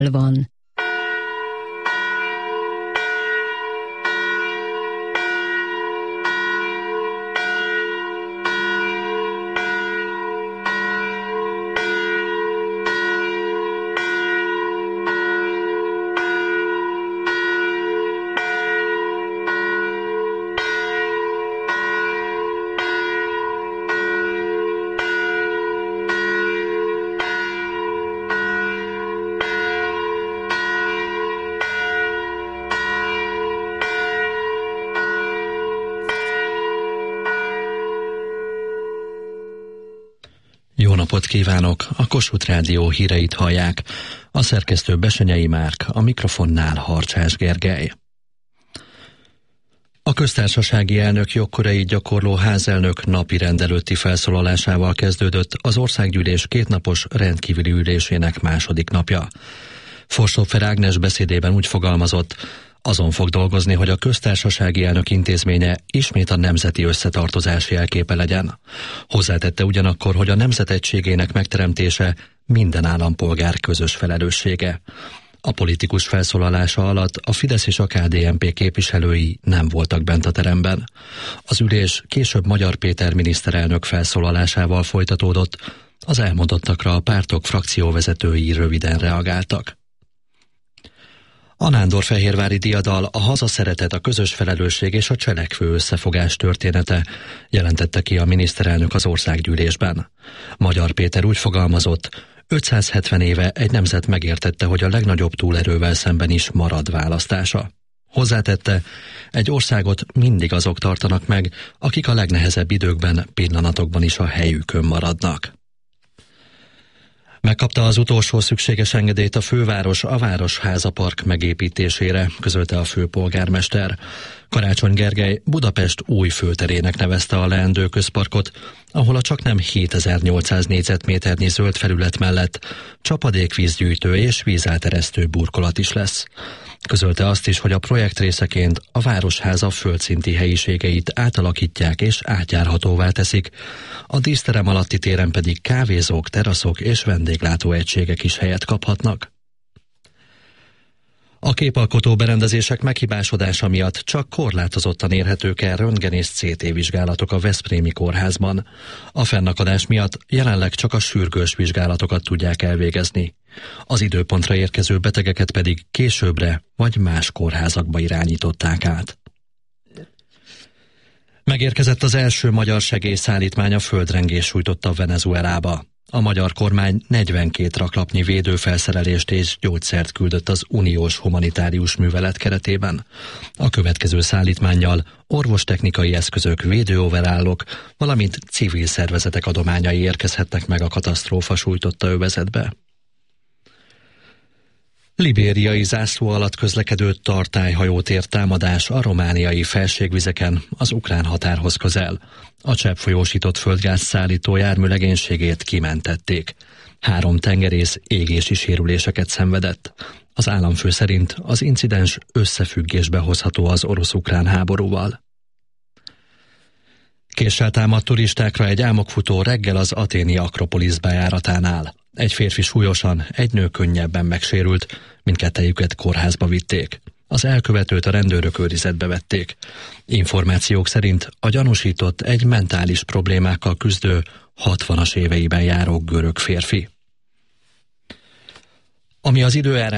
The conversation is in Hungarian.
van. Jó napot kívánok! A Kossuth Rádió híreit hallják. A szerkesztő Besenyei Márk, a mikrofonnál Harcsás Gergely. A köztársasági elnök jogköreit gyakorló házelnök napi rendelőtti felszólalásával kezdődött az országgyűlés kétnapos rendkívüli ülésének második napja. Forsófer Ágnes beszédében úgy fogalmazott, azon fog dolgozni, hogy a köztársasági elnök intézménye ismét a nemzeti összetartozás jelképe legyen. Hozzátette ugyanakkor, hogy a nemzet egységének megteremtése minden állampolgár közös felelőssége. A politikus felszólalása alatt a Fidesz és a KDNP képviselői nem voltak bent a teremben. Az ülés később Magyar Péter miniszterelnök felszólalásával folytatódott, az elmondottakra a pártok frakcióvezetői röviden reagáltak. A nándorfehérvári diadal a hazaszeretet, a közös felelősség és a cselekvő összefogás története, jelentette ki a miniszterelnök az országgyűlésben. Magyar Péter úgy fogalmazott, 570 éve egy nemzet megértette, hogy a legnagyobb túlerővel szemben is marad választása. Hozzátette, egy országot mindig azok tartanak meg, akik a legnehezebb időkben, pillanatokban is a helyükön maradnak. Megkapta az utolsó szükséges engedélyt a főváros a Városháza Park megépítésére, közölte a főpolgármester. Karácsony Gergely Budapest új főterének nevezte a leendő közparkot, ahol a csaknem 7800 négyzetméternyi zöld felület mellett csapadékvízgyűjtő és vízelteresztő burkolat is lesz. Közölte azt is, hogy a projekt részeként a Városháza földszinti helyiségeit átalakítják és átjárhatóvá teszik, a díszterem alatti téren pedig kávézók, teraszok és vendéglátóegységek is helyet kaphatnak. A képalkotó berendezések meghibásodása miatt csak korlátozottan érhetők el röntgen és CT vizsgálatok a Veszprémi kórházban. A fennakadás miatt jelenleg csak a sürgős vizsgálatokat tudják elvégezni. Az időpontra érkező betegeket pedig későbbre vagy más kórházakba irányították át. Megérkezett az első magyar segélyszállítmány, a földrengés sújtotta Venezuelába. A magyar kormány 42 raklapnyi védőfelszerelést és gyógyszert küldött az uniós humanitárius művelet keretében. A következő szállítmánnyal orvostechnikai eszközök, védőoverállok, valamint civil szervezetek adományai érkezhetnek meg a katasztrófa sújtotta övezetbe. Libériai zászló alatt közlekedő tartályhajót ért támadás a romániai felségvizeken, az ukrán határhoz közel. A cseppfolyósított földgáz szállító jármű legénységét kimentették. 3 tengerész égési sérüléseket szenvedett. Az államfő szerint az incidens összefüggésbe hozható az orosz-ukrán háborúval. Késsel támadt turistákra egy álmokfutó reggel az athéni Akropolisz bejáratánál. Egy férfi súlyosan, egy nő könnyebben megsérült, mindkettejüket kórházba vitték. Az elkövetőt a rendőrök őrizetbe vették. Információk szerint a gyanúsított egy mentális problémákkal küzdő, 60-as éveiben járó görög férfi. Ami az időjárás